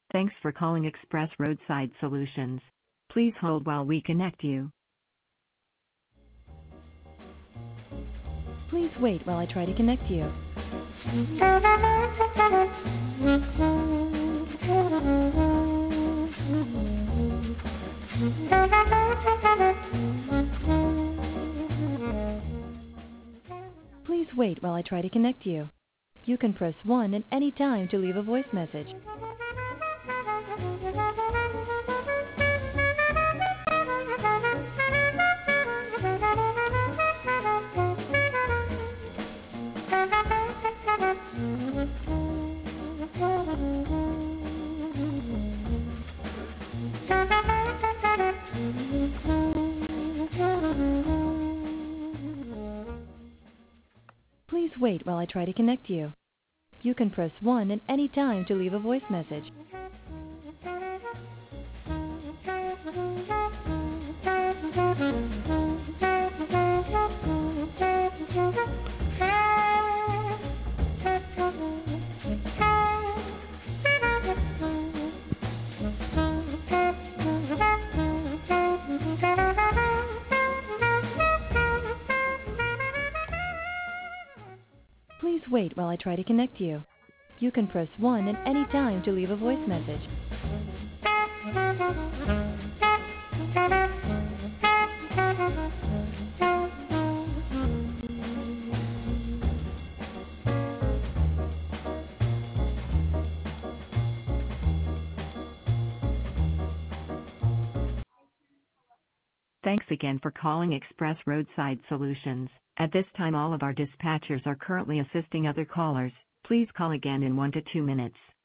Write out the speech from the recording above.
Thanks for calling Express Roadside Solutions. Please hold while we connect you. Please wait while I try to connect you. Please wait while I try to connect you. You can press 1 at any time to leave a voice message. Please wait while I try to connect you. You can press 1 at any time to leave a voice message. Please wait while I try to connect you. You can press 1 at any time to leave a voice message. Thanks again for calling Express Roadside Solutions. At this time all of our dispatchers are currently assisting other callers. Please call again in 1 to 2 minutes.